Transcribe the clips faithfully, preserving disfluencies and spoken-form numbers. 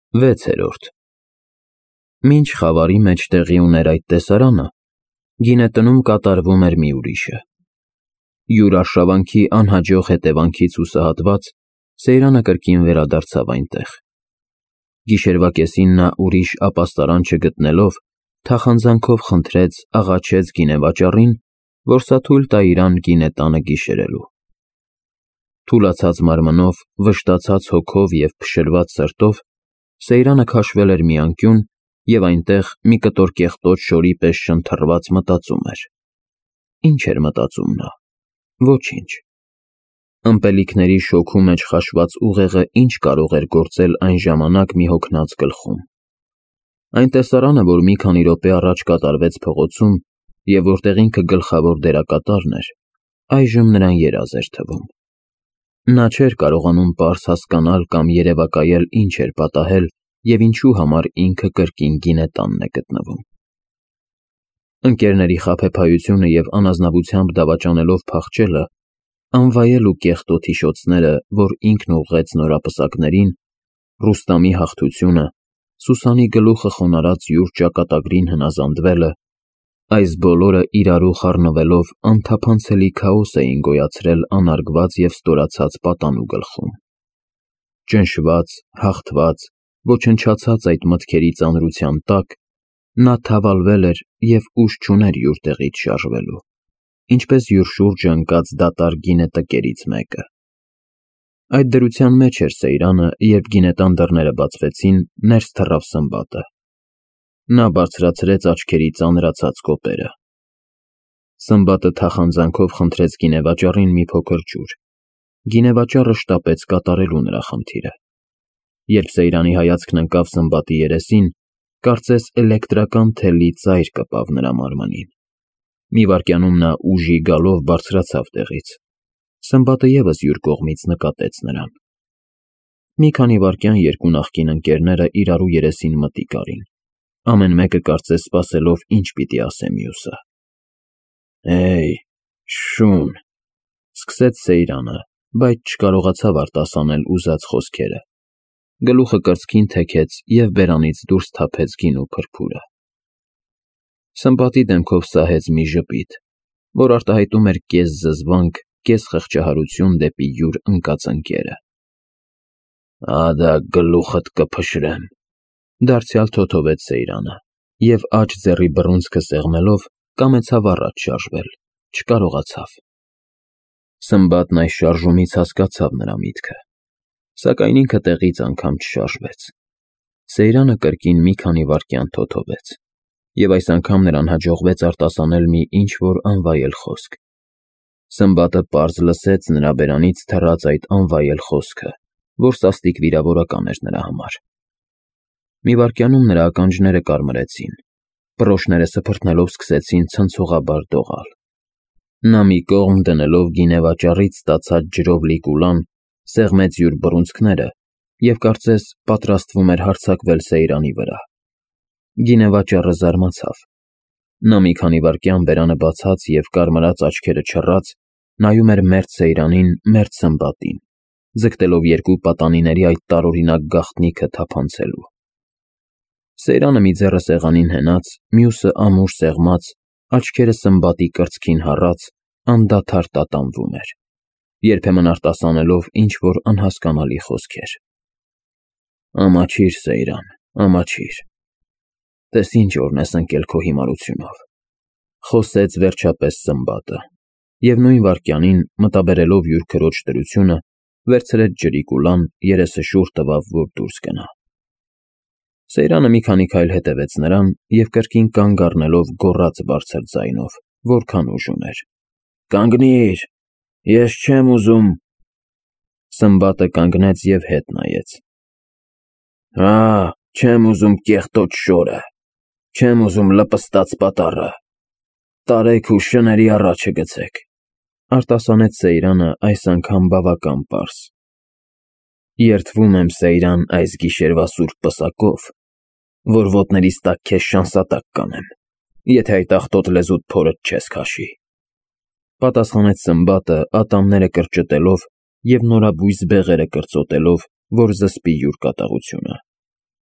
վեցերորդ Մինչ խավարի մեջ տեղի ուներ այդ տեսարանը, գինետնում կատարվում էր մի ուրիշը։ Յուր արշավանքի անհաջող հետևանքից հուսահատված, Սեյրանը կրկին վերադարձավ այնտեղ։ Գիշերվա կեսին նա ուրիշ ապաստարան չգտնելով, թախանձանքով խնդրեց, աղաչեց գինեվաճառին, որ սա թույլ տա իրան գինետանը գիշերելու։ Թուլացած մարմնով, վշտացած հոգով և փշրված սրտով Սեյրանը քաշվել էր մի անկյուն և այնտեղ մի կտոր կեղտոտ շորի պես շնթռված մտածում էր։ Ինչ էր մտածում նա։ Ոչինչ։ Ըմպելիքների շոգու մեջ խաշված ուղեղը ինչ կարող էր գործել այն ժամանակ մի հոգնած գլխում։ Այն տեսարանը, որ մի քանի րոպե առաջ կատարվեց փողոցում և որտեղ ինքը գլխավոր դերակատարն էր, այժմ նրան երազ էր թվում։ Նա չէր կարողանում պարզ հասկանալ կամ երևակայել ինչ էր պատահել և ինչու համար ինքը կրկին գինետանն է գտնվում։ Ընկերների խաբեբայությունը և անազնվությամբ դավաճանելով փախչելը, անվայել ու կեղտոտ հիշոցները, որ ինքն ուղղեց նորապսակներին, Ռուստամի հաղթությունը, Սուսանի գլուխը խոնարհած յուր ճակատագրին հնազանդվելը, այս բոլորը իրարու խառնվելով անթափանցելի քաոս էին գոյացրել անարգված և ստորացած պատանու գլխում։ Ճնշված, հաղթված, ոչնչացած այդ մտքերի ծանրության տակ, նա թավալվել էր և ուժ չուներ յուր տեղից շարժվելու, ինչպես յուր շուրջը ընկած դատարկ գինետկերից մեկը։ Այդ դրության մեջ էր Սեյրանը, երբ գինետան դռները բացվեցին, ներս թռավ Սմբատը։ Նա բարձրացրեց աչքերի ծանրացած կոպերը։ Սմբատը թախանձանքով խնդրեց գինեվաճառին մի փոքր ջուր։ Գինեվաճառը շտապեց կատարելու նրա խնդիրը։ Երբ Սեյրանի հայացքն ընկավ Սմբատի երեսին, կարծես էլեկտրական թելի ծայր կպավ նրա մարմնին։ Մի վայրկյանում նա ուժի գալով բարձրացավ տեղից։ Սմբատը ևս յուր կողմից նկատեց նրան։ Մի քանի վայրկյան երկու նախկին ընկերները իրարու երեսին մտիկ արին, ամեն մեկը կարծես սպասելով ինչ պիտի ասե մյուսը։ Հեյ, շուն, սկսեց Սեյրանը, բայց չկարողացավ արտասանել ուզած խոսքերը։ Գլուխը կրծքին թեքեց և բերանից դուրս թափեց գինու փրփուրը։ Սմբատի դեմքով սահեց մի ժպիտ, որ արտահայտում էր կես զզվանք, կես խղճահարություն դեպի յուր ընկած ընկերը։ Ադա գլուխդ կփշրեմ, դարձյալ թոթովեց Սեյրանը, և աջ ձեռի բռունցքը սեղմելով, կամեցավ առաջ շարժվել, չկարողացավ։ Սմբատն այս շարժումից հասկացավ նրա միտքը, սակայն ինքը տեղից անգամ չշարժվեց։ Սեյրանը կրկին մի քանի վայրկյան թոթովեց, և այս անգամ նրան հաջողվեց արտասանել մի ինչ-որ անվայել խոսք։ Սմբատը պարզ լսեց նրա բերանից թռած այդ անվայել խոսքը, որ սաստիկ վիրավորական էր նրա համար։ Մի վայրկյանում նրա ականջները կարմրեցին, պռոշները սփռթնելով սկսեցին ցնցողաբար դողալ։ Նա մի կողմ դնելով գինեվաճառից ստացած ջրով լի կուլան, սեղմեց յուր բռունցքները և կարծես պատրաստվում էր հարձակվել Սեյրանի վրա։ Գինեվաճառը զարմացավ։ Նա մի քանի վայրկյան բերանը բացած և կարմրած աչքերը չռած, նայում էր մերթ Սեյրանին, մերթ Սմբատին, ձգտելով երկու պատանիների այդ տարօրինակ գաղտնիքը թափանցելու։ Սեյրանը մի ձեռը սեղանին հենած, մյուսը ամուր սեղմած, աչքերը Սմբատի կրծքին հառած, անդադար տատանվում էր, երբեմն արտասանելով ինչ-որ անհասկանալի խոսքեր։ Ամաչիր, Սեյրան, ամաչիր։ Տես ինչ օրն ես ընկել քո հիմարությունով, խոսեց վերջապես Սմբատը, և նույն վայրկյանին, մտաբերելով յուր քրոջ դրությունը, վերցրեց ջրի կուլան, երեսը շուռ տվավ, որ դուրս գնա։ Սեյրանը մի քանի քայլ հետևեց նրան և կրկին կանգ առնելով գոռաց բարձր ձայնով, որքան ուժ ուներ. Կանգնիր, ես չեմ ուզում։ Սմբատը կանգնեց և հետ նայեց։ Հա, չեմ ուզում կեղտոտ շորը, չեմ ուզում լպստած պատառը, տարեք ու շների առաջը գցեք, արտասանեց Սեյրանը այս անգամ բավական պարզ։ Երդվում եմ, Սեյրան, այս գիշերվա սուրբ պսակով, որ ոտներիս տակ քեզ շանսատակ կանեմ, եթե այդ աղտոտ լեզուդ փորդ չես քաշի, պատասխանեց Սմբատը ատամները կրճտելով և նորաբույս բեղերը կրծոտելով, որ զսպի յուր կատաղությունը։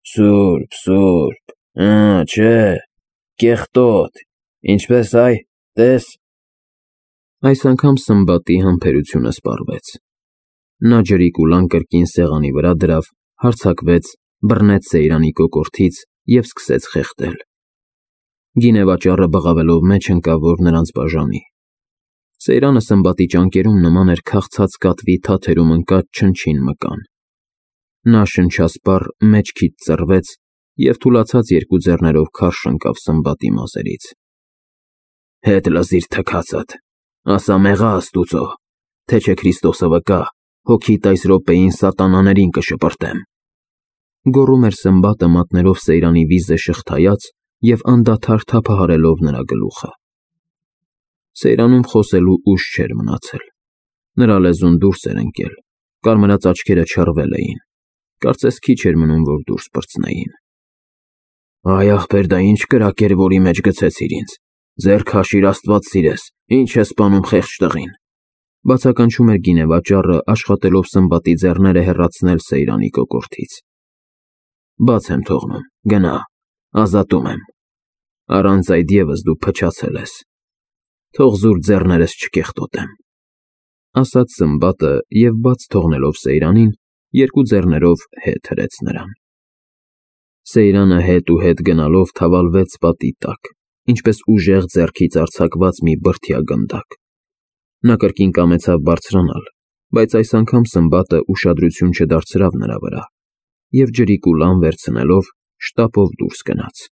Սուրբ, սուրբ, ա, չէ, կեղտոտ, ինչպես այ, տես։ Այս անգամ Սմբատի համբերությունը սպառվեց։ Նա ջրիկուլան կրկին սեղանի վրա դրավ, հարձակվեց, բռնեց Սեյրանի կոկորդից և սկսեց խեղդել։ Գինեվաճառը բղավելով մեջ ընկավ, որ նրանց բաժանի։ Սեյրանը Սմբատի ճանկերում նման էր քաղցած կատվի թաթերում ընկած չնչին մկան։ Նա շնչասպառ մեջքից ծռվեց և թուլացած երկու ձեռներով քարշ ընկավ Սմբատի մազերից։ Հետ լզիր թքածդ, ասա մեղա Աստուծո, թե չէ Քրիստոսը վկա, հոգիդ այս րոպեին սատանաներին կշպրտեմ։ Գոռում էր Սմբատը մատներով Սեյրանի վիզը շղթայած և անդադար թափահարելով նրա գլուխը։ Սեյրանում խոսելու ուժ չէր մնացել։ Նրա լեզուն դուրս էր ընկել, կարմրած աչքերը չռվել էին, կարծես քիչ էր մնում, որ դուրս պրծնեին։ Այ ախպեր, դա ինչ կրակ էր, որի մեջ գցեցիր ինձ, ձեռք հաշիր, Աստված սիրես, ինչ ես սպանում խեղճ տղին։ Բացականչում էր գինեվաճառը, աշխատելով Սմբատի ձեռները հեռացնել Սեյրանի կոկորդից։ Բաց եմ թողնում, գնա, ազատում եմ։ Առանց այդ ևս դու փչացել ես։ Թող զուր ձեռներս չկեղտոտեմ, ասաց Սմբատը և բաց թողնելով Սեյրանին, երկու ձեռներով հետ հրեց նրան։ Սեյրանը հետ ու հետ գնալով թավալվեց պատի տակ, ինչպես ուժեղ ձեռքից արձակված մի բրդյա գնդակ։ Նա կրկին կամեցավ բարձրանալ, բայց այս անգամ Սմբատը ուշադրություն չդարձրավ նրա վրա և ջրիկուլան վերցնելով շտապով դուրս գնաց։